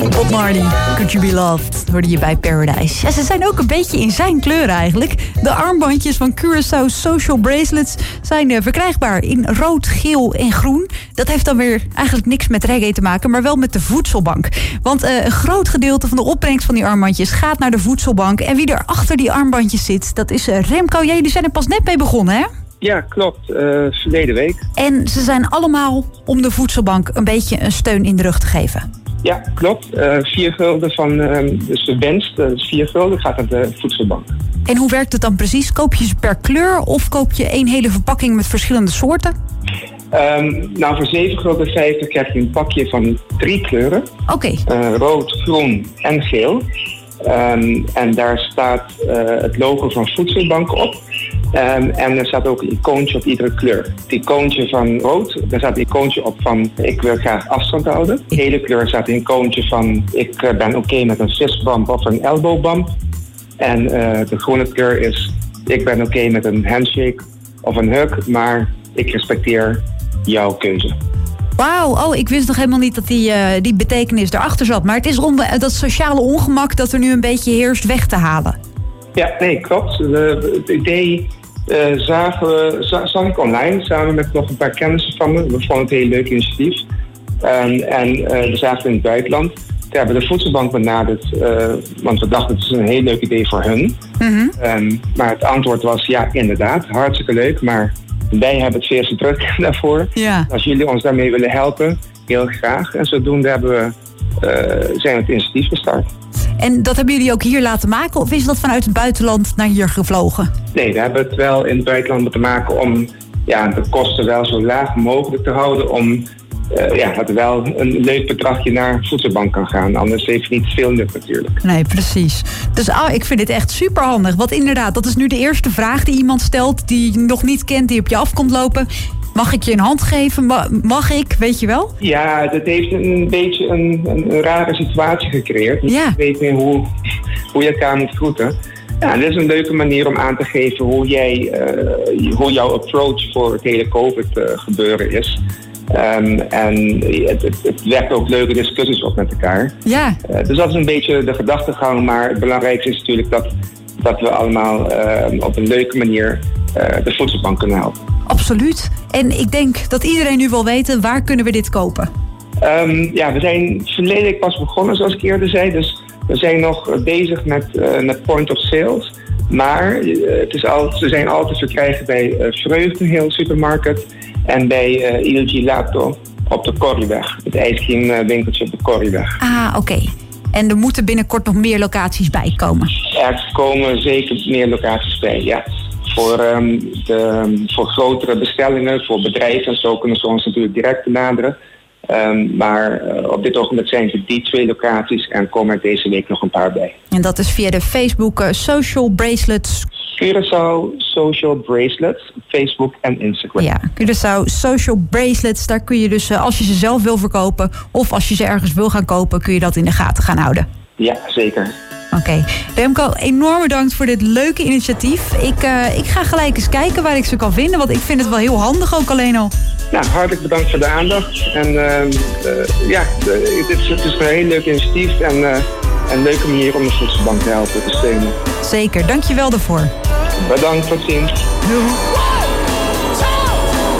Bob Marley, Could You Be Loved, hoorde je bij Paradise. Ja, ze zijn ook een beetje in zijn kleur eigenlijk. De armbandjes van Curaçao Social Bracelets zijn verkrijgbaar in rood, geel en groen. Dat heeft dan weer eigenlijk niks met reggae te maken, maar wel met de voedselbank. Want een groot gedeelte van de opbrengst van die armbandjes gaat naar de voedselbank. En wie er achter die armbandjes zit, dat is Remco. Jullie zijn er pas net mee begonnen, hè? Ja, klopt. Verleden week. En ze zijn allemaal om de voedselbank een beetje een steun in de rug te geven. Ja, klopt. 4 gulden van dus de winst, 4 gulden gaat naar de voedselbank. En hoe werkt het dan precies? Koop je ze per kleur of koop je één hele verpakking met verschillende soorten? Nou, voor 7,50 gulden krijg je een pakje van 3 kleuren. Oké. Rood, groen en geel. En daar staat het logo van voedselbank op. En er staat ook een icoontje op iedere kleur. Het icoontje van rood, daar staat een icoontje op van ik wil graag afstand houden. De gele kleur staat een icoontje van ik ben oké met een fistbump of een elbowbump. En de groene kleur is ik ben oké met een handshake of een hug, maar ik respecteer jouw keuze. Wauw, ik wist nog helemaal niet dat die betekenis erachter zat. Maar het is om dat sociale ongemak dat er nu een beetje heerst weg te halen. Ja, nee, klopt. Het idee zag ik online samen met nog een paar kennissen van me. We vonden het een heel leuk initiatief. We zagen in het buitenland. We hebben de voedselbank benaderd, want we dachten het is een heel leuk idee voor hun. Mm-hmm. Maar het antwoord was ja, inderdaad, hartstikke leuk, maar wij hebben het veerse druk daarvoor. Ja. Als jullie ons daarmee willen helpen, heel graag. En zodoende zijn we het initiatief gestart. En dat hebben jullie ook hier laten maken? Of is dat vanuit het buitenland naar hier gevlogen? Nee, we hebben het wel in het buitenland moeten maken om de kosten wel zo laag mogelijk te houden. Om dat er wel een leuk bedragje naar voedselbank kan gaan. Anders heeft het niet veel nut natuurlijk. Nee, precies. Dus ik vind dit echt super handig. Want inderdaad, dat is nu de eerste vraag die iemand stelt die je nog niet kent, die op je af komt lopen. Mag ik je een hand geven? Mag ik? Weet je wel? Ja, dat heeft een beetje een rare situatie gecreëerd. Ja. Ik weet niet hoe je elkaar moet groeten. Ja, dit is een leuke manier om aan te geven hoe jouw approach voor het hele COVID-gebeuren is. En het wekt ook leuke discussies op met elkaar. Ja. Dus dat is een beetje de gedachtegang. Maar het belangrijkste is natuurlijk dat we allemaal op een leuke manier de voedselbank kunnen helpen. Absoluut. En ik denk dat iedereen nu wil weten, waar kunnen we dit kopen? We zijn verleden week pas begonnen, zoals ik eerder zei. Dus we zijn nog bezig met point of sales. Maar ze zijn altijd te verkrijgen bij Vreugdenheel Supermarket en bij ILG Lato op de Corrieweg. Het ijscreamwinkeltje op de Corrieweg. Ah, oké. En er moeten binnenkort nog meer locaties bij komen? Er komen zeker meer locaties bij, ja. Voor grotere bestellingen, voor bedrijven en zo kunnen ze ons natuurlijk direct benaderen. Maar op dit ogenblik zijn het die 2 locaties en komen er deze week nog een paar bij. En dat is via de Facebook Social Bracelets. Curaçao Social Bracelets, Facebook en Instagram. Ja, Curaçao Social Bracelets, daar kun je dus, als je ze zelf wil verkopen of als je ze ergens wil gaan kopen, kun je dat in de gaten gaan houden. Ja, zeker. Oké. Remco, enorm bedankt voor dit leuke initiatief. Ik ga gelijk eens kijken waar ik ze kan vinden, want ik vind het wel heel handig ook alleen al. Nou, hartelijk bedankt voor de aandacht. En het is een heel leuk initiatief en een leuke manier om de voedselbank te helpen, te steunen. Zeker, dank je wel daarvoor. Bedankt, tot ziens. Doei.